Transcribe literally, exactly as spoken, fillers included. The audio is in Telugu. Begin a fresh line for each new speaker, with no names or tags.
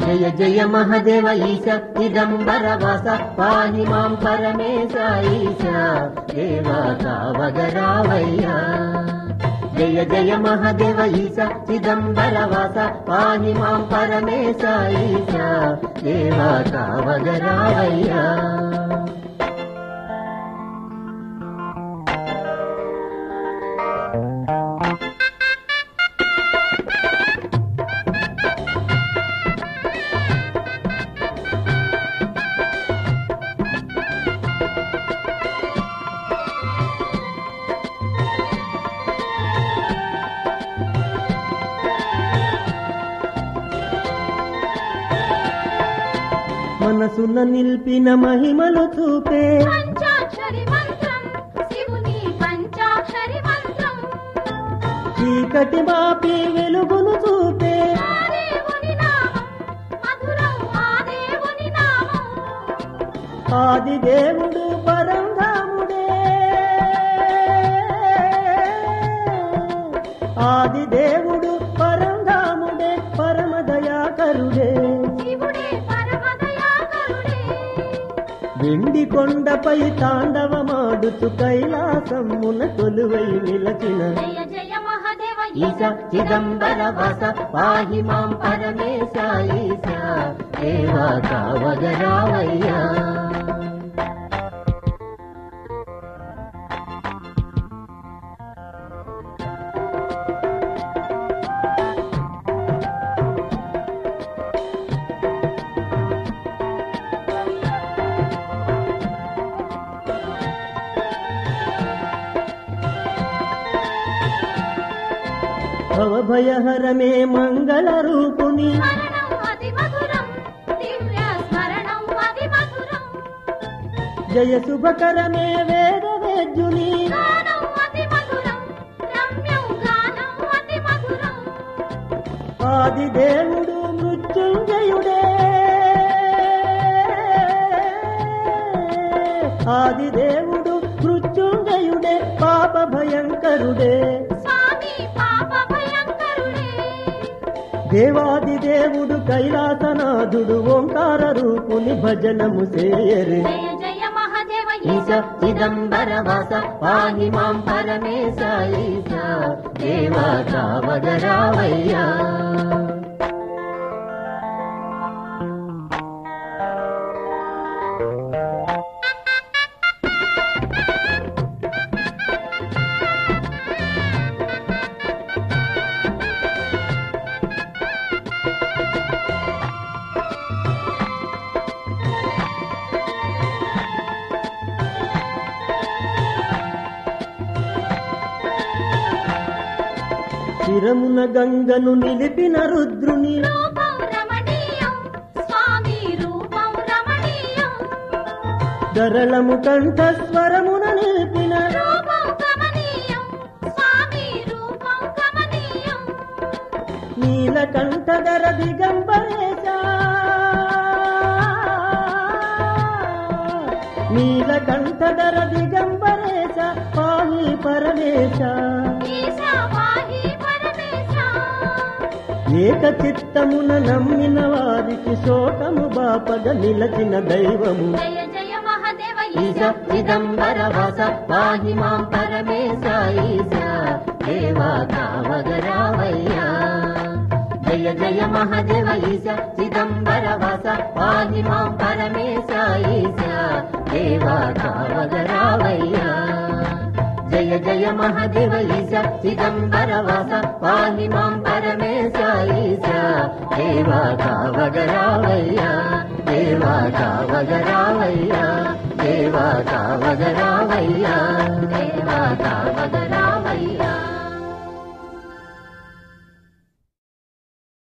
జయ జయ మహదేవ ఈశ చిదంబర వాస పాహి మాం పరమేశ ఈశ దేవా కావగరావయ్యా. జయ జయ మహదేవ ఈశ చిదంబర వాస పాహి మాం పరమేశ ఈశ దేవా కావగరావయ్యా. మనసున నిల్పిన మహిమలు చూపే
పంచాక్షరి మంత్రం శివుని పంచాక్షరి మంత్రం
చీకటి మాపి వెలుగును చూపే
ఆ దేవుని నామం మధురం ఆ దేవుని నామం
ఆది దేవుడు పరంధాముడే ఆది దేవుడు పరంధాముడే పరమదయాకరుడే వెండి కొండపై తాండవమాడుతూ కైలాసమున కొలువై నిలచిన
జయ జయ మహదేవ
ఈశ చిదంబర వాస పాహి మాం పరమేశ ఈశ దేవా కావగరావయ్యా. భవభయహరమే మంగళ రూపుని
స్మరణం అతి మధురం దివ్య స్మరణం అతి మధురం
జయ శుభకరమే వేద వేద్యుని
గానం అతి మధురం రమ్యం గానం అతి మధురం
ఆది దేవుడు మృత్యుంజయుడే ఆది దేవుడు మృత్యుంజయుడే పాప భయంకరుడే
స్వామి పాప భయంకరుడే
దేవాది దేవుడు కైలాసనాథుడు ఓంకార రూపుని భజనము చేయరే.
జయ జయ మహదేవ
ఈశ చిదంబర వాస పాహి మాం పరమేశ ఈశ దేవా కావగరావయ్యా. శిరమున గంగను నిలిపిన రుద్రుని
రూపం రమణీయం స్వామి రూపం రమణీయం
గరళము కంఠస్వరమున నిలిపిన
రూపం గమనీయం స్వామి రూపం గమనీయం
నీలకంఠధర దిగంబరేశ నీలకంఠధర దిగంబరేశ పాహి పరమేశ
ఈశా పాహి పరమేశ
ఏక చిత్తమున నమ్మిన వారికి శోకము బాపగ నిలచిన దైవము
జయ జయ మహదేవ
ఈశ చిదంబర వాస పాహి మాం పరమేశ ఈశ దేవా కావగరావయ్యా. జయ జయ మహదేవ ఈశ చిదంబర వాస పాహి మాం పరమేశ ఈశ దేవా కావగరావయ్యా. జయ జయ మహదేవ ఈశ చిదంబర వాస పాహి మాం పరమేశ ఈశ దేవా కావగరావయ్యా. దేవా కావగరావయ్యా. దేవా కావగరావయ్యా. దేవా కావగరా